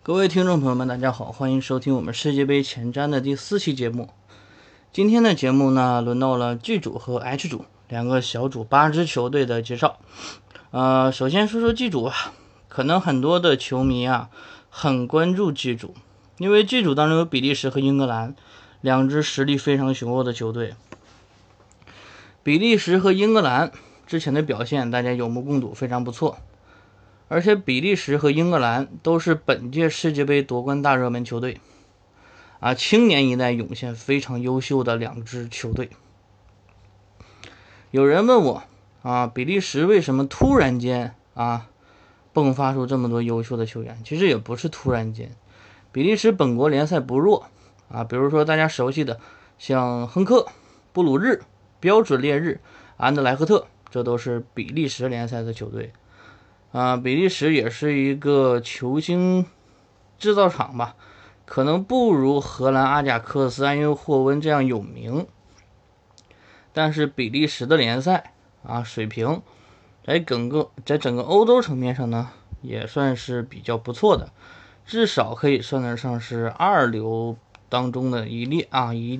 各位听众朋友们，大家好，欢迎收听我们世界杯前瞻的第4期节目。今天的节目呢，轮到了 G 组和 H 组两个小组8支球队的介绍。首先说说 G 组吧，可能很多的球迷很关注 G 组，因为 G 组当中有比利时和英格兰两支实力非常雄厚的球队。比利时和英格兰之前的表现大家有目共睹，非常不错。而且比利时和英格兰都是本届世界杯夺冠大热门球队青年一代涌现非常优秀的两支球队。有人问我比利时为什么突然间迸发出这么多优秀的球员？其实也不是突然间，比利时本国联赛不弱比如说大家熟悉的像亨克、布鲁日、标准烈日、安德莱赫特，这都是比利时联赛的球队。比利时也是一个球星制造厂吧，可能不如荷兰阿贾克斯、安约霍温这样有名，但是比利时的联赛水平在整个欧洲层面上呢，也算是比较不错的，至少可以算得上是2流当中的一列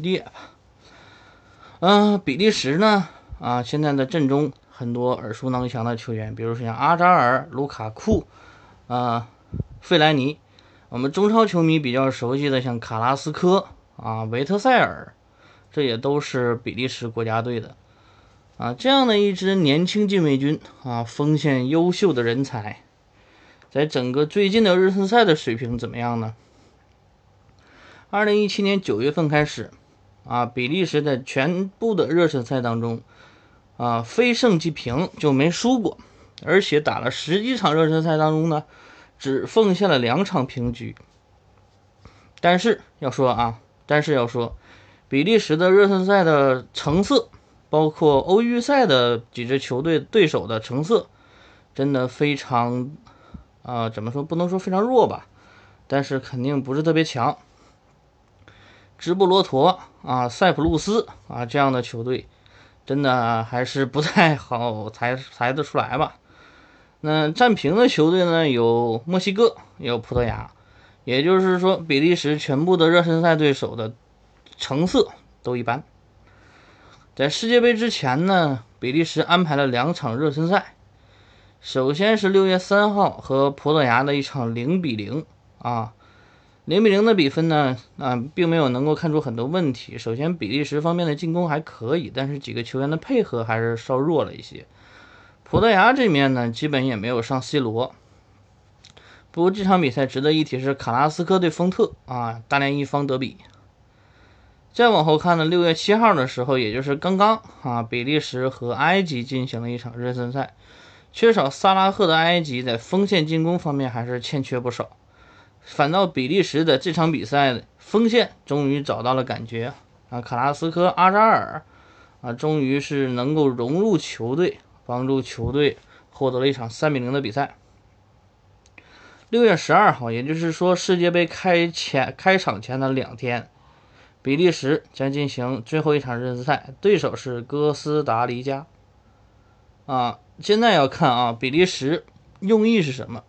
比利时呢现在的阵中很多耳熟能详的球员，比如说像阿扎尔、卢卡库费莱尼，我们中超球迷比较熟悉的像卡拉斯科维特塞尔，这也都是比利时国家队的这样的一支年轻禁卫军锋线优秀的人才，在整个最近的热身赛的水平怎么样呢？2017年9月份开始比利时在全部的热身赛当中非胜即平，就没输过，而且打了10几场热身赛当中呢，只奉献了2场平局。但是要说比利时的热身赛的成色，包括欧预赛的几支球队对手的成色，真的非常怎么说，不能说非常弱吧，但是肯定不是特别强。直布罗陀塞浦路斯这样的球队真的还是不太好猜得出来吧。那战平的球队呢，有墨西哥，也有葡萄牙，也就是说比利时全部的热身赛对手的成色都一般。在世界杯之前呢，比利时安排了2场热身赛，首先是6月3号和葡萄牙的一场0-00-0的比分呢并没有能够看出很多问题。首先比利时方面的进攻还可以，但是几个球员的配合还是稍弱了一些。葡萄牙这面呢基本也没有上 C 罗。不过这场比赛值得一提是卡拉斯科对丰特大连一方德比。再往后看呢，6月7号的时候，也就是刚刚比利时和埃及进行了一场热身赛，缺少萨拉赫的埃及在锋线进攻方面还是欠缺不少，反倒比利时的这场比赛锋线终于找到了感觉卡拉斯科、阿扎尔终于是能够融入球队，帮助球队获得了一场3-0的比赛。6月12号，也就是说世界杯开场前的2天，比利时将进行最后一场热身赛，对手是哥斯达黎加现在要看比利时用意是什么。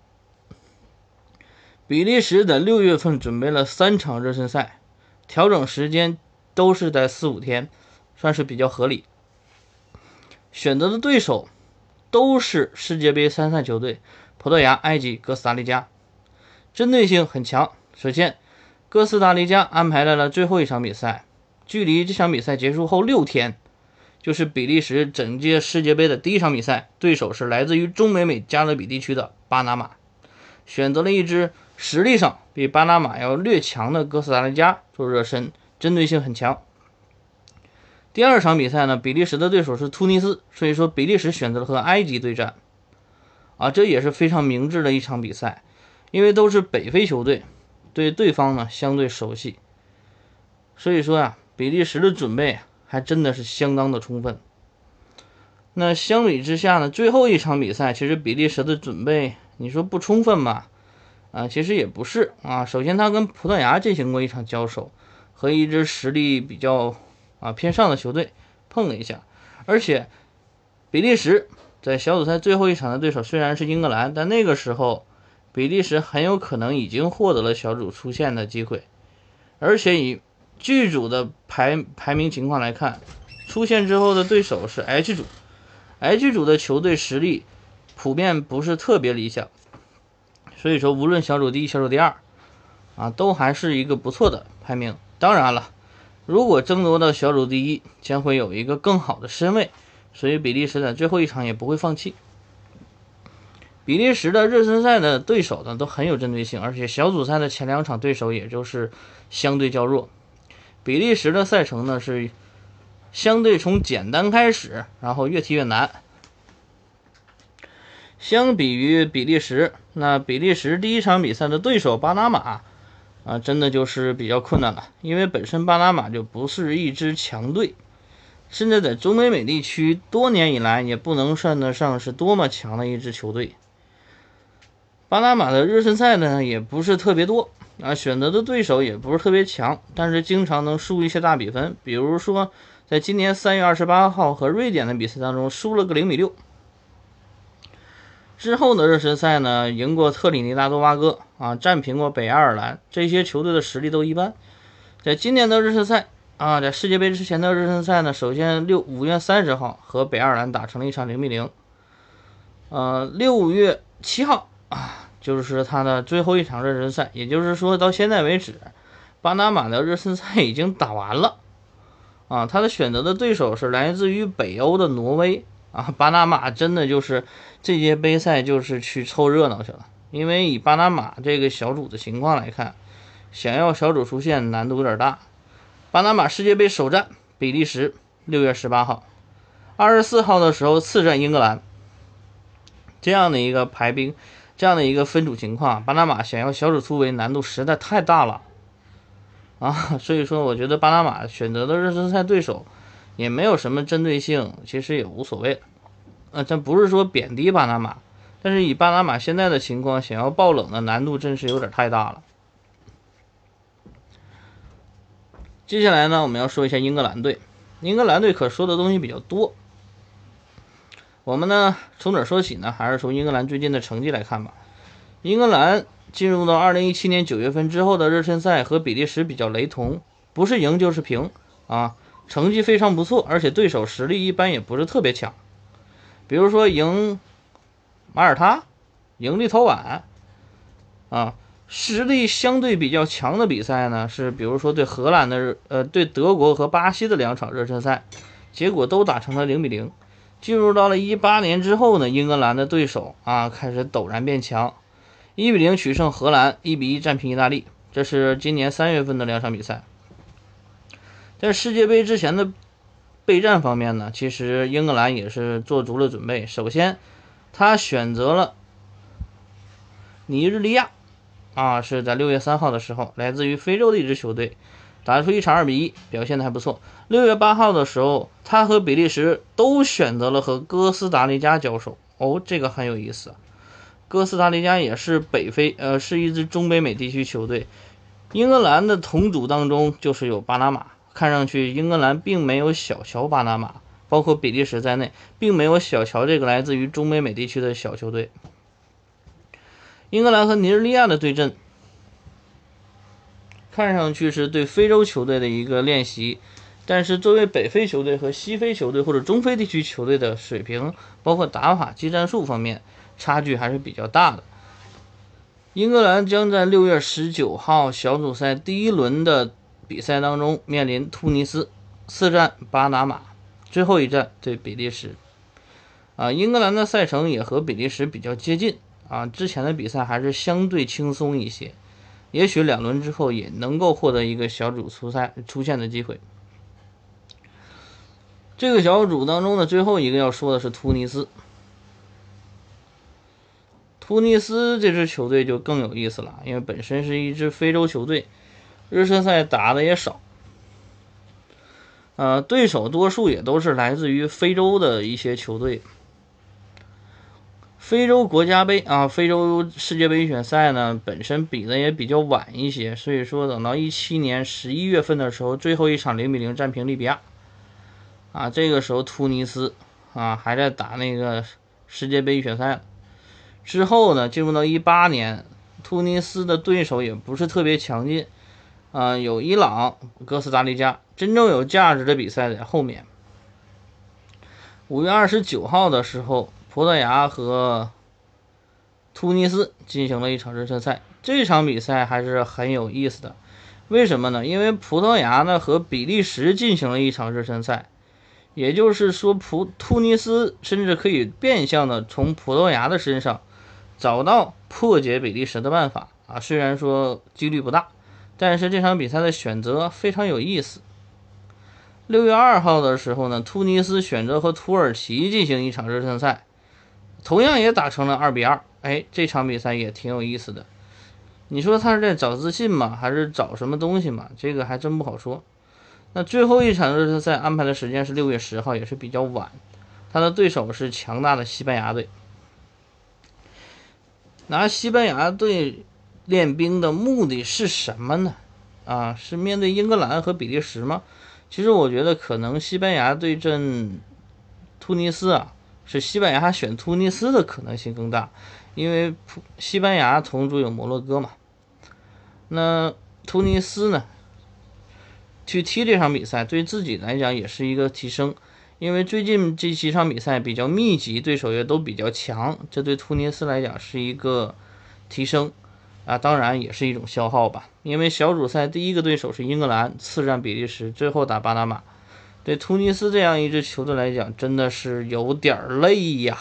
比利时在6月份准备了3场热身赛，调整时间都是在4-5天，算是比较合理。选择的对手都是世界杯参赛球队，葡萄牙、埃及、哥斯达黎加，针对性很强。首先哥斯达黎加安排了最后一场比赛，距离这场比赛结束后6天，就是比利时整届世界杯的第一场比赛，对手是来自于中北美加勒比地区的巴拿马，选择了一支实力上比巴拿马要略强的哥斯达黎加做热身，针对性很强。第二场比赛呢，比利时的对手是突尼斯，所以说比利时选择了和埃及对战这也是非常明智的一场比赛，因为都是北非球队，对对方呢相对熟悉，所以说比利时的准备还真的是相当的充分。那相比之下呢，最后一场比赛其实比利时的准备你说不充分吧其实也不是首先他跟葡萄牙进行过一场交手，和一支实力比较偏上的球队碰了一下，而且比利时在小组赛最后一场的对手虽然是英格兰，但那个时候比利时很有可能已经获得了小组出线的机会，而且以剧组的排名情况来看，出线之后的对手是 H 组，H 组的球队实力普遍不是特别理想，所以说无论小组第一、小组第二都还是一个不错的排名。当然了，如果争夺到小组第一，将会有一个更好的身位，所以比利时在最后一场也不会放弃。比利时的热身赛的对手呢都很有针对性，而且小组赛的前2场对手也就是相对较弱。比利时的赛程呢是相对从简单开始，然后越踢越难。相比于比利时，那比利时第一场比赛的对手巴拿马真的就是比较困难了，因为本身巴拿马就不是一支强队，甚至在中北美地区多年以来也不能算得上是多么强的一支球队。巴拿马的热身赛呢也不是特别多选择的对手也不是特别强，但是经常能输一些大比分，比如说在今年3月28号和瑞典的比赛当中输了个0-6。之后的热身赛呢，赢过特里尼达多巴哥战平过北爱尔兰，这些球队的实力都一般。在今年的热身赛在世界杯之前的热身赛呢，首先5月30号和北爱尔兰打成了一场0-0。6月7号就是他的最后一场热身赛，也就是说到现在为止，巴拿马的热身赛已经打完了他的选择的对手是来自于北欧的挪威巴拿马真的就是这届杯赛就是去凑热闹去了，因为以巴拿马这个小组的情况来看，想要小组出线难度有点大。巴拿马世界杯首战比利时6月18号，24号的时候次战英格兰，这样的一个排兵，这样的一个分组情况，巴拿马想要小组突围难度实在太大了所以说我觉得巴拿马选择的热身赛对手也没有什么针对性，其实也无所谓这不是说贬低巴拿马，但是以巴拿马现在的情况，想要爆冷的难度真是有点太大了。接下来呢，我们要说一下英格兰队。英格兰队可说的东西比较多，我们呢从哪儿说起呢？还是从英格兰最近的成绩来看吧。英格兰进入到2017年9月份之后的热身赛和比利时比较雷同，不是赢就是平成绩非常不错，而且对手实力一般也不是特别强。比如说赢马耳他，赢立陶宛实力相对比较强的比赛呢是比如说对荷兰的对德国和巴西的2场热身赛，结果都打成了0-0。进入到了18年之后呢，英格兰的对手开始陡然变强，1-0取胜荷兰，1-1战平意大利，这是今年3月份的2场比赛。在世界杯之前的备战方面呢，其实英格兰也是做足了准备。首先他选择了尼日利亚是在6月3号的时候，来自于非洲的一支球队，打出一场2-1，表现的还不错。6月8号的时候，他和比利时都选择了和哥斯达黎加交手这个很有意思。哥斯达黎加也是北非是一支中北美地区球队。英格兰的同组当中就是有巴拿马，看上去英格兰并没有小瞧巴拿马，包括比利时在内，并没有小瞧这个来自于中北美地区的小球队。英格兰和尼日利亚的对阵看上去是对非洲球队的一个练习，但是作为北非球队和西非球队或者中非地区球队的水平，包括打法、技战术方面差距还是比较大的。英格兰将在6月19号小组赛第1轮的比赛当中面临突尼斯，次战巴拿马，最后一战对比利时。英格兰的赛程也和比利时比较接近之前的比赛还是相对轻松一些，也许2轮之后也能够获得一个小组出线的机会。这个小组当中的最后一个要说的是突尼斯。突尼斯这支球队就更有意思了，因为本身是一支非洲球队，热身赛打的也少，对手多数也都是来自于非洲的一些球队。非洲国家杯非洲世界杯预选赛呢，本身比的也比较晚一些，所以说等到17年11月份的时候，最后一场0-0战平利比亚这个时候突尼斯还在打那个世界杯预选赛。 之后呢，进入到18年，突尼斯的对手也不是特别强劲，有伊朗、哥斯达黎加，真正有价值的比赛在后面。5月29号的时候，葡萄牙和突尼斯进行了一场热身赛，这场比赛还是很有意思的。为什么呢？因为葡萄牙呢和比利时进行了一场热身赛，也就是说突尼斯甚至可以变相的从葡萄牙的身上找到破解比利时的办法啊，虽然说几率不大，但是这场比赛的选择非常有意思。6月2号的时候呢，突尼斯选择和土耳其进行一场热身赛，同样也打成了2-2。这场比赛也挺有意思的。你说他是在找自信吗？还是找什么东西吗？这个还真不好说。那最后一场热身赛安排的时间是6月10号，也是比较晚。他的对手是强大的西班牙队。拿西班牙队练兵的目的是什么呢？是面对英格兰和比利时吗？其实我觉得可能西班牙对阵突尼斯是西班牙选突尼斯的可能性更大，因为西班牙同组有摩洛哥嘛。那突尼斯呢，去踢这场比赛对自己来讲也是一个提升，因为最近这几场比赛比较密集，对手也都比较强，这对突尼斯来讲是一个提升当然也是一种消耗吧，因为小组赛第一个对手是英格兰，次战比利时，最后打巴拿马，对突尼斯这样一支球队来讲真的是有点累呀。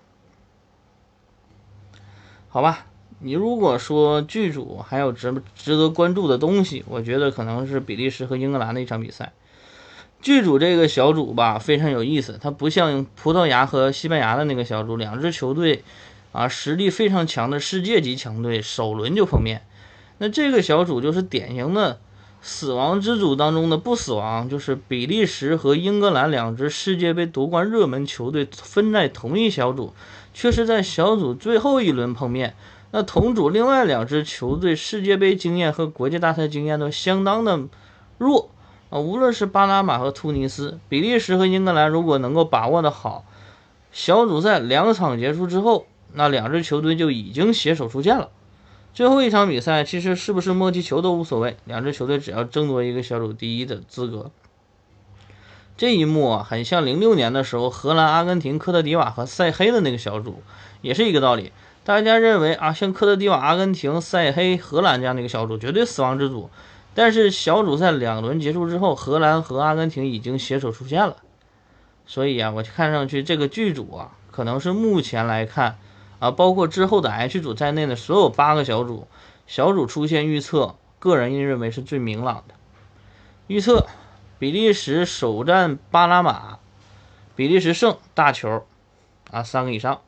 好吧，你如果说剧组还有值得关注的东西，我觉得可能是比利时和英格兰的一场比赛。剧组这个小组吧非常有意思，它不像葡萄牙和西班牙的那个小组，两支球队实力非常强的世界级强队首轮就碰面。那这个小组就是典型的死亡之组当中的不死亡，就是比利时和英格兰两支世界杯夺冠热门球队分在同一小组，却是在小组最后一轮碰面。那同组另外两支球队世界杯经验和国际大赛经验都相当的弱无论是巴拿马和突尼斯，比利时和英格兰如果能够把握的好，小组赛2场结束之后，那两支球队就已经携手出线了。最后一场比赛其实是不是摸鸡球都无所谓，两支球队只要争夺一个小组第一的资格。这一幕很像06年的时候荷兰、阿根廷、科特迪瓦和塞黑的那个小组，也是一个道理。大家认为像科特迪瓦、阿根廷、塞黑、荷兰这样的一个小组绝对死亡之组，但是小组赛2轮结束之后，荷兰和阿根廷已经携手出线了。所以我看上去这个剧组可能是目前来看包括之后的 H 组在内的所有8个小组出现预测，个人认为是最明朗的。预测比利时首战巴拿马，比利时胜大球3个以上。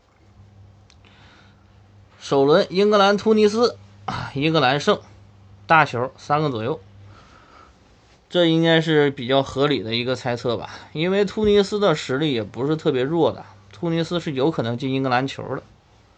首轮英格兰突尼斯，英格兰胜大球3个左右，这应该是比较合理的一个猜测吧，因为突尼斯的实力也不是特别弱的，突尼斯是有可能进英格兰球的。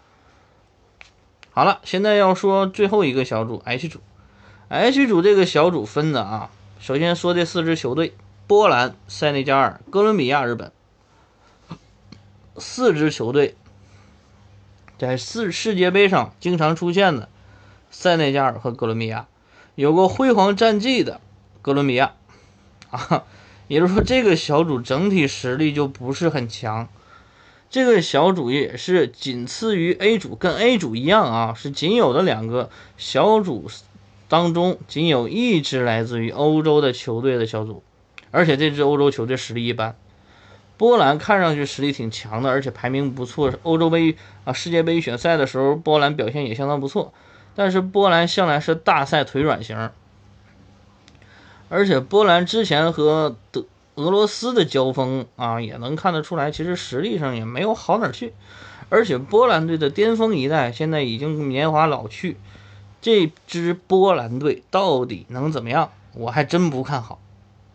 好了，现在要说最后一个小组 H 组。H 组这个小组分的首先说这4支球队：波兰、塞内加尔、哥伦比亚、日本。4支球队在世界杯上经常出现的塞内加尔和哥伦比亚，有过辉煌战绩的哥伦比亚也就是说这个小组整体实力就不是很强。这个小组也是仅次于 A 组，跟 A 组一样是仅有的2个小组当中仅有1支来自于欧洲的球队的小组，而且这支欧洲球队实力一般。波兰看上去实力挺强的，而且排名不错，欧洲杯世界杯预选赛的时候波兰表现也相当不错，但是波兰向来是大赛腿软型，而且波兰之前和俄罗斯的交锋也能看得出来，其实实力上也没有好哪去。而且波兰队的巅峰一代现在已经年华老去，这支波兰队到底能怎么样，我还真不看好。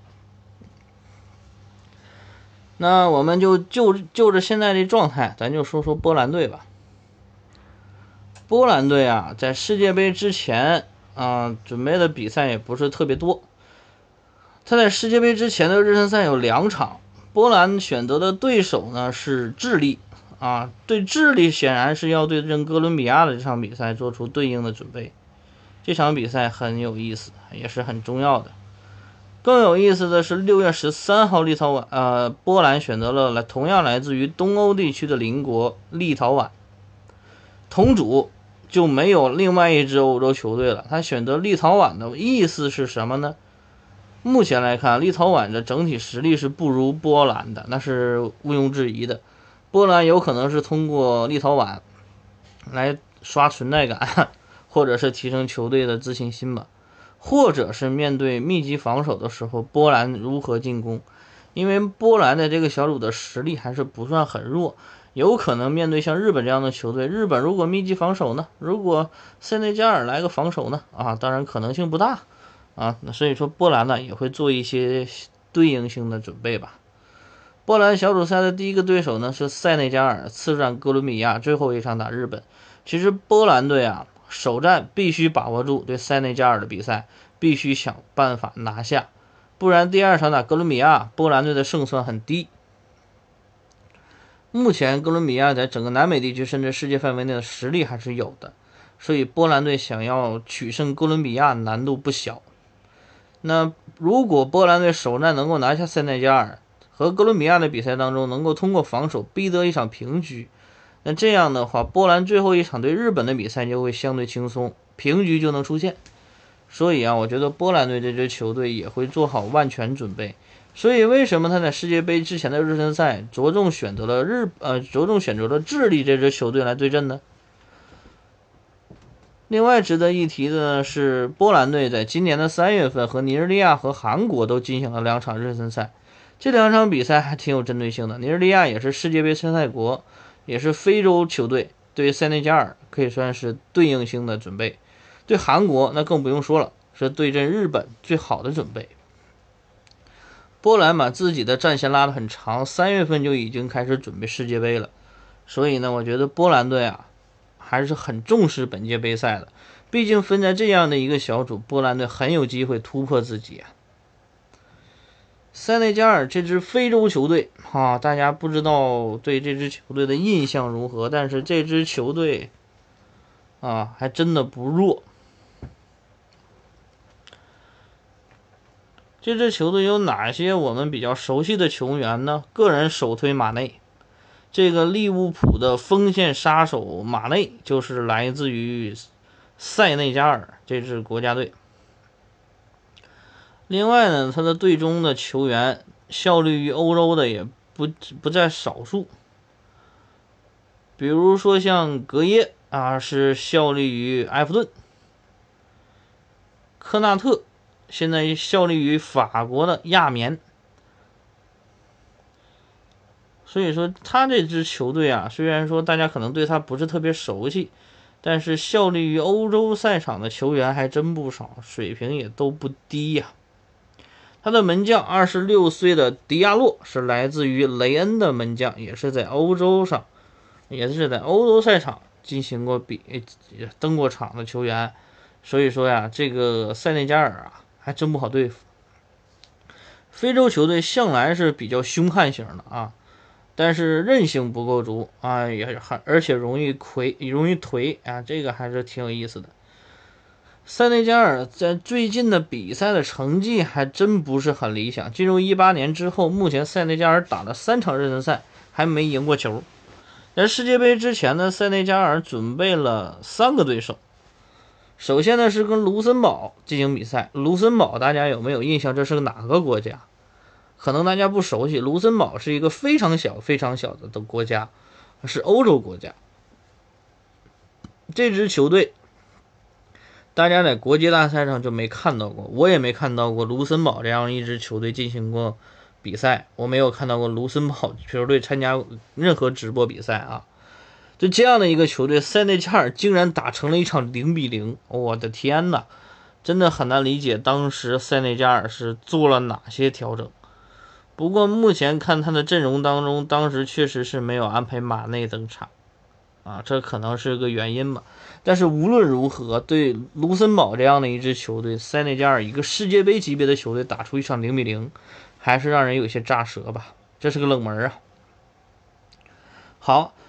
那我们就着现在的状态，咱就说说波兰队吧。波兰队在世界杯之前准备的比赛也不是特别多。他在世界杯之前的热身赛有2场，波兰选择的对手呢是智利啊，对智利显然是要对阵哥伦比亚的这场比赛做出对应的准备。这场比赛很有意思，也是很重要的。更有意思的是，6月13号，波兰选择了同样来自于东欧地区的邻国立陶宛，同组就没有另外一支欧洲球队了。他选择立陶宛的意思是什么呢？目前来看，立陶宛的整体实力是不如波兰的，那是毋庸置疑的。波兰有可能是通过立陶宛来刷存在感，或者是提升球队的自信心吧。或者是面对密集防守的时候，波兰如何进攻？因为波兰的这个小组的实力还是不算很弱，有可能面对像日本这样的球队，日本如果密集防守呢？如果塞内加尔来个防守呢？当然可能性不大所以说波兰呢也会做一些对应性的准备吧。波兰小组赛的第一个对手呢是塞内加尔，次战哥伦比亚，最后一场打日本。其实波兰队首战必须把握住对塞内加尔的比赛，必须想办法拿下，不然第二场打哥伦比亚，波兰队的胜算很低。目前哥伦比亚在整个南美地区甚至世界范围内的实力还是有的，所以波兰队想要取胜哥伦比亚难度不小。那如果波兰队首战能够拿下塞内加尔，和哥伦比亚的比赛当中能够通过防守逼得一场平局，那这样的话，波兰最后一场对日本的比赛就会相对轻松，平局就能出现。所以我觉得波兰队这支球队也会做好万全准备。所以为什么他在世界杯之前的热身赛着重选择了智利这支球队来对阵呢？另外值得一提的呢是，波兰队在今年的3月份和尼日利亚和韩国都进行了2场热身赛，这2场比赛还挺有针对性的。尼日利亚也是世界杯参赛国，也是非洲球队，对塞内加尔可以算是对应性的准备。对韩国那更不用说了，是对阵日本最好的准备。波兰把自己的战线拉得很长，3月份就已经开始准备世界杯了，所以呢，我觉得波兰队还是很重视本届杯赛的。毕竟分在这样的一个小组，波兰队很有机会突破自己塞内加尔这支非洲球队大家不知道对这支球队的印象如何，但是这支球队还真的不弱。这支球队有哪些我们比较熟悉的球员呢？个人首推马内，这个利物浦的锋线杀手马内就是来自于塞内加尔这支国家队。另外呢，他的队中的球员效力于欧洲的也不在少数，比如说像格耶是效力于埃弗顿，科纳特现在效力于法国的亚眠。所以说他这支球队虽然说大家可能对他不是特别熟悉，但是效力于欧洲赛场的球员还真不少，水平也都不低他的门将26岁的迪亚洛是来自于雷恩的门将，也是在欧洲赛场进行过登过场的球员。所以说这个塞内加尔还真不好对付。非洲球队向来是比较凶悍型的但是韧性不够足而且容易颓这个还是挺有意思的。塞内加尔在最近的比赛的成绩还真不是很理想，进入18年之后，目前塞内加尔打了3场热身赛还没赢过球。在世界杯之前呢，塞内加尔准备了3个对手。首先呢是跟卢森堡进行比赛，卢森堡大家有没有印象？这是个哪个国家？可能大家不熟悉，卢森堡是一个非常小的国家，是欧洲国家。这支球队大家在国际大赛上就没看到过，我也没看到过卢森堡这样一支球队进行过比赛，我没有看到过卢森堡球队参加任何直播比赛就这样的一个球队，塞内加尔竟然打成了一场0-0，我的天哪，真的很难理解当时塞内加尔是做了哪些调整。不过目前看他的阵容当中，当时确实是没有安排马内登场这可能是个原因吧。但是无论如何，对卢森堡这样的一支球队，塞内加尔一个世界杯级别的球队打出一场0-0，还是让人有些炸舌吧，这是个冷门好，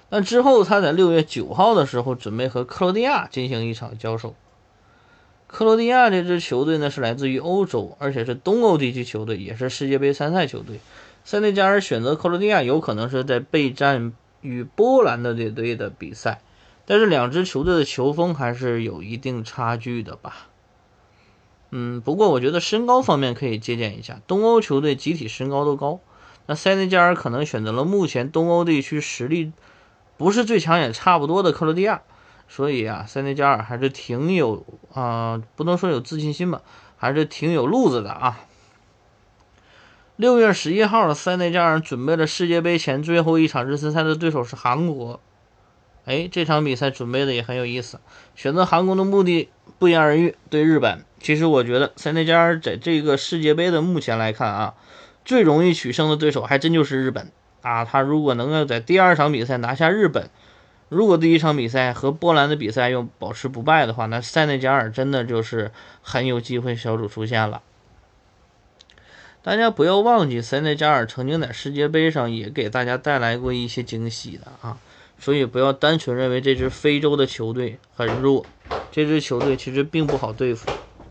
那之后他在6月9号的时候准备和克罗地亚进行一场交手。克罗地亚这支球队呢是来自于欧洲，而且是东欧地区球队，也是世界杯参赛球队。塞内加尔选择克罗地亚有可能是在备战与波兰的这队的比赛，但是两支球队的球风还是有一定差距的吧。不过我觉得身高方面可以借鉴一下，东欧球队集体身高都高，那塞内加尔可能选择了目前东欧地区实力不是最强也差不多的克罗地亚，所以塞内加尔还是挺有不能说有自信心吧，还是挺有路子的啊。6月11号，塞内加尔准备了世界杯前最后一场热身赛的对手是韩国。这场比赛准备的也很有意思，选择韩国的目的不言而喻，对日本。其实我觉得塞内加尔在这个世界杯的目前来看最容易取胜的对手还真就是日本他如果能够在第2场比赛拿下日本，如果第1场比赛和波兰的比赛又保持不败的话，那塞内加尔真的就是很有机会小组出线了。大家不要忘记，塞内加尔曾经在世界杯上也给大家带来过一些惊喜的所以不要单纯认为这支非洲的球队很弱，这支球队其实并不好对付。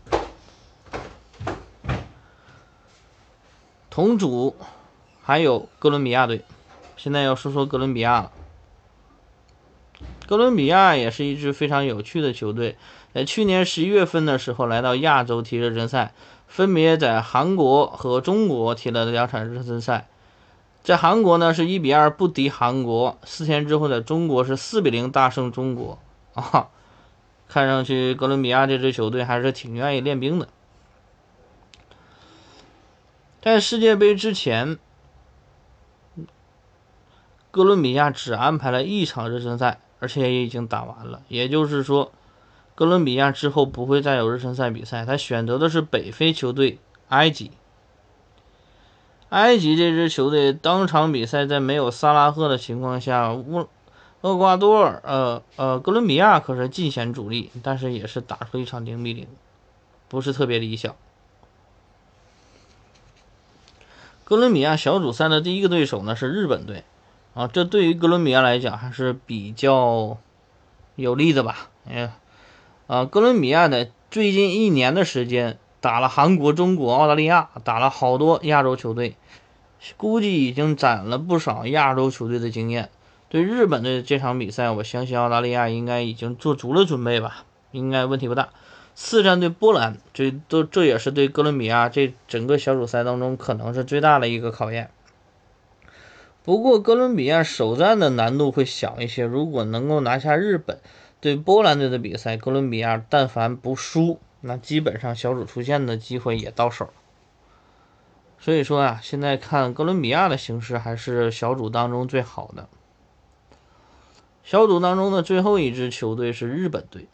同组还有哥伦比亚队，现在要说说哥伦比亚了。哥伦比亚也是一支非常有趣的球队，在去年11月份的时候来到亚洲踢热身赛，分别在韩国和中国踢了2场热身赛。在韩国呢是1-2不敌韩国，4天之后在中国是4-0大胜中国看上去哥伦比亚这支球队还是挺愿意练兵的。在世界杯之前，哥伦比亚只安排了1场热身赛，而且也已经打完了，也就是说哥伦比亚之后不会再有热身赛比赛，他选择的是北非球队埃及。埃及这支球队当场比赛在没有萨拉赫的情况下，厄瓜多尔哥伦比亚可是尽显主力，但是也是打出一场0-0，不是特别理想。哥伦比亚小组赛的第一个对手呢是日本队这对于哥伦比亚来讲还是比较有利的吧。哥伦比亚的最近1年的时间打了韩国、中国、澳大利亚，打了好多亚洲球队，估计已经攒了不少亚洲球队的经验。对日本队这场比赛，我相信澳大利亚应该已经做足了准备吧，应该问题不大。4战对波兰，这也是对哥伦比亚这整个小组赛当中可能是最大的一个考验。不过哥伦比亚首战的难度会小一些，如果能够拿下日本对波兰队的比赛，哥伦比亚但凡不输，那基本上小组出线的机会也到手。所以说现在看哥伦比亚的形势还是小组当中最好的。小组当中的最后一支球队是日本队。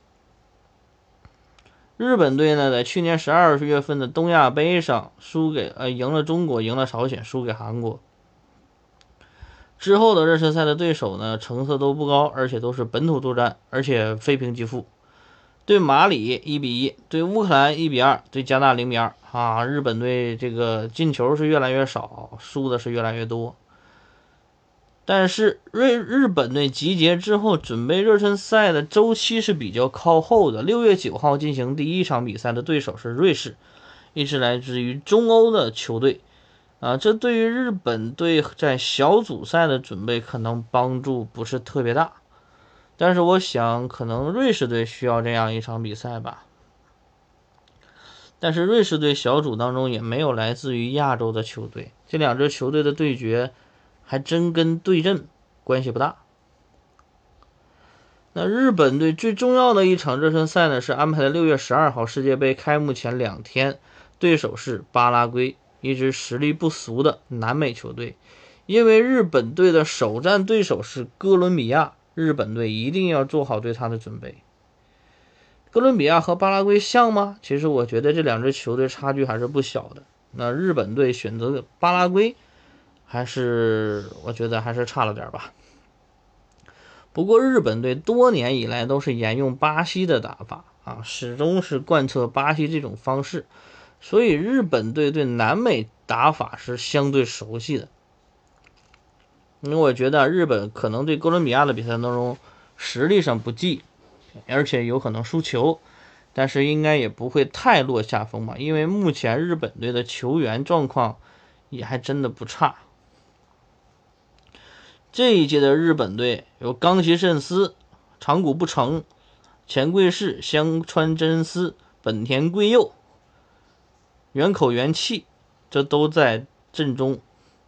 日本队呢，在去年12月份的东亚杯上赢了中国，赢了朝鲜，输给韩国。之后的热身赛的对手呢，成色都不高，而且都是本土作战，而且非平即负。对马里1-1，对乌克兰1-2，对加纳0-2日本队这个进球是越来越少，输的是越来越多。但是日本队集结之后准备热身赛的周期是比较靠后的，6月9号进行第1场比赛的对手是瑞士，一支来自于中欧的球队这对于日本队在小组赛的准备可能帮助不是特别大，但是我想可能瑞士队需要这样一场比赛吧。但是瑞士队小组当中也没有来自于亚洲的球队，这两支球队的对决还真跟对阵关系不大。那日本队最重要的一场热身赛呢，是安排在6月12号世界杯开幕前2天，对手是巴拉圭，一支实力不俗的南美球队。因为日本队的首战对手是哥伦比亚，日本队一定要做好对他的准备。哥伦比亚和巴拉圭像吗？其实我觉得这两支球队差距还是不小的。那日本队选择巴拉圭我觉得还是差了点吧。不过日本队多年以来都是沿用巴西的打法始终是贯彻巴西这种方式，所以日本队对南美打法是相对熟悉的。 因为我觉得日本可能对哥伦比亚的比赛当中实力上不济，而且有可能输球，但是应该也不会太落下风吧，因为目前日本队的球员状况也还真的不差。这一届的日本队有冈崎慎司、长谷部诚、前贵士、香川真司、本田圭佑、原口元气，这都在阵中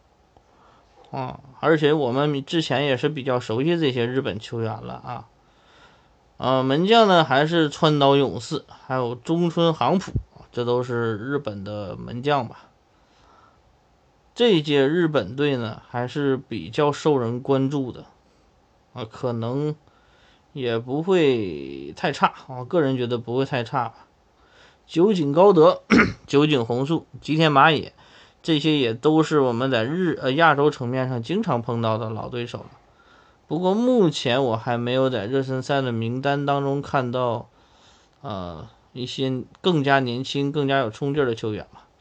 而且我们之前也是比较熟悉这些日本球员了门将呢还是川岛勇士，还有中村航普，这都是日本的门将吧。这一届日本队呢还是比较受人关注的可能也不会太差个人觉得不会太差吧。酒井高德、酒井宏树、吉田麻也，这些也都是我们在亚洲层面上经常碰到的老对手了。不过目前我还没有在热身赛的名单当中看到一些更加年轻、更加有冲劲的球员吧。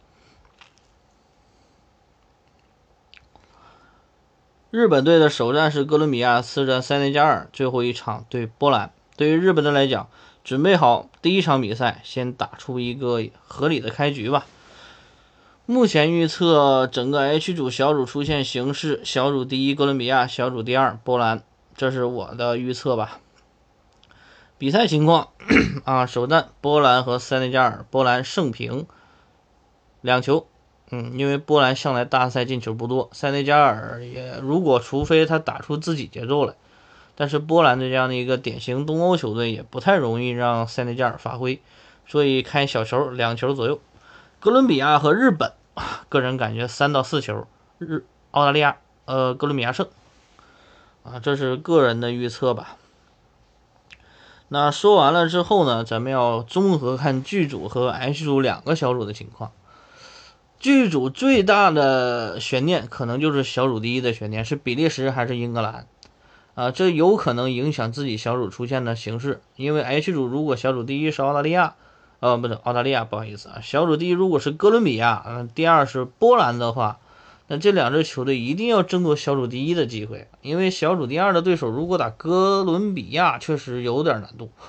日本队的首战是哥伦比亚，次战塞内加尔，最后一场对波兰。对于日本队来讲，准备好第一场比赛，先打出一个合理的开局吧。目前预测整个 H 组小组出现形势：小组第一哥伦比亚，小组第二波兰，这是我的预测吧。比赛情况首战波兰和塞内加尔，波兰胜平2球。因为波兰向来大赛进球不多，塞内加尔也除非他打出自己节奏来，但是波兰这样的一个典型东欧球队也不太容易让塞内加尔发挥，所以开小球2球左右。哥伦比亚和日本，个人感觉3到4球，澳大利亚哥伦比亚胜这是个人的预测吧。那说完了之后呢，咱们要综合看剧组和 H 组2个小组的情况。剧组最大的悬念可能就是小组第一的悬念，是比利时还是英格兰这有可能影响自己小组出现的形势。因为 H 组如果小组第一是澳大利亚不是澳大利亚，不好意思小组第一如果是哥伦比亚第二是波兰的话，那这2支球队一定要争夺小组第一的机会，因为小组第二的对手如果打哥伦比亚确实有点难度。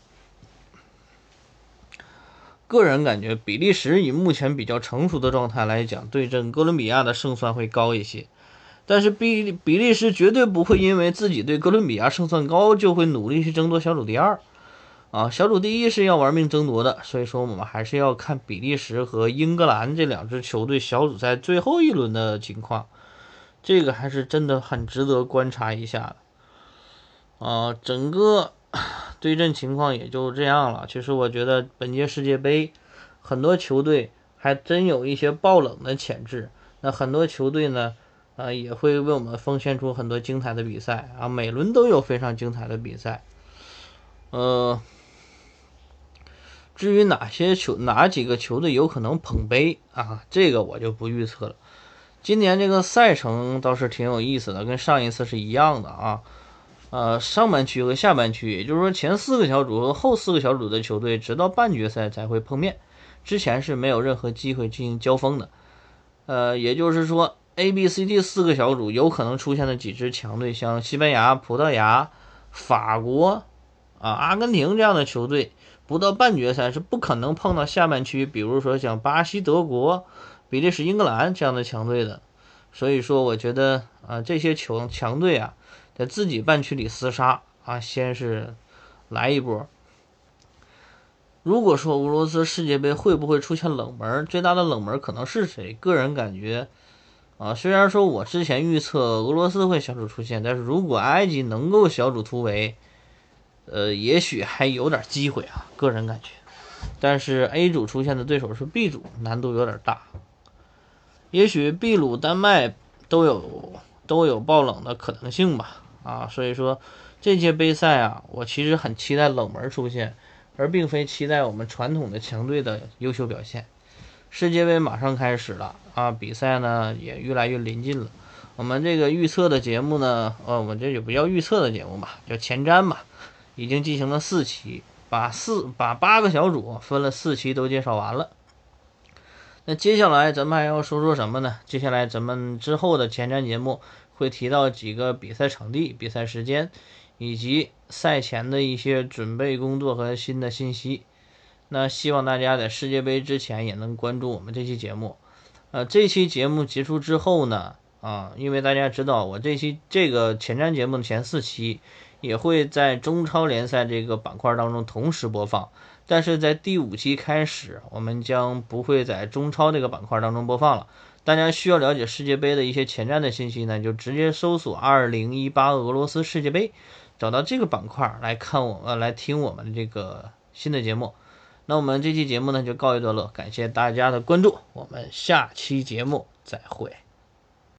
个人感觉比利时以目前比较成熟的状态来讲，对阵哥伦比亚的胜算会高一些，但是比利时绝对不会因为自己对哥伦比亚胜算高就会努力去争夺小组第二小组第一是要玩命争夺的，所以说我们还是要看比利时和英格兰这2支球队小组赛最后一轮的情况，这个还是真的很值得观察一下的整个对阵情况也就这样了。其实我觉得本届世界杯很多球队还真有一些爆冷的潜质，那很多球队呢也会为我们奉献出很多精彩的比赛每轮都有非常精彩的比赛至于哪几个球队有可能捧杯这个我就不预测了。今年这个赛程倒是挺有意思的，跟上一次是一样的上半区和下半区，也就是说前4个小组和后4个小组的球队直到半决赛才会碰面，之前是没有任何机会进行交锋的也就是说 A、B、C、D 4个小组有可能出现的几支强队，像西班牙、葡萄牙、法国阿根廷这样的球队，不到半决赛是不可能碰到下半区比如说像巴西、德国、比利时、英格兰这样的强队的。所以说我觉得这些强队在自己半区里厮杀先是来一波。如果说俄罗斯世界杯会不会出现冷门，最大的冷门可能是谁？个人感觉虽然说我之前预测俄罗斯会小组出现，但是如果埃及能够小组突围也许还有点机会个人感觉。但是 A 组出现的对手是 B 组，难度有点大，也许秘鲁、丹麦都有爆冷的可能性吧所以说这届杯赛我其实很期待冷门出现，而并非期待我们传统的强队的优秀表现。世界杯马上开始了比赛呢也越来越临近了。我们这个预测的节目呢我们这就不叫预测的节目吧，叫前瞻吧，已经进行了4期，把8个小组分了4期都介绍完了。那接下来咱们还要说什么呢？接下来咱们之后的前瞻节目会提到几个比赛场地、比赛时间，以及赛前的一些准备工作和新的信息。那希望大家在世界杯之前也能关注我们这期节目。这期节目结束之后呢，因为大家知道我这个前瞻节目的前4期也会在中超联赛这个板块当中同时播放，但是在第5期开始，我们将不会在中超这个板块当中播放了。大家需要了解世界杯的一些前瞻的信息呢，就直接搜索2018俄罗斯世界杯，找到这个板块来听我们的这个新的节目。那我们这期节目呢就告一段落，感谢大家的关注，我们下期节目再会。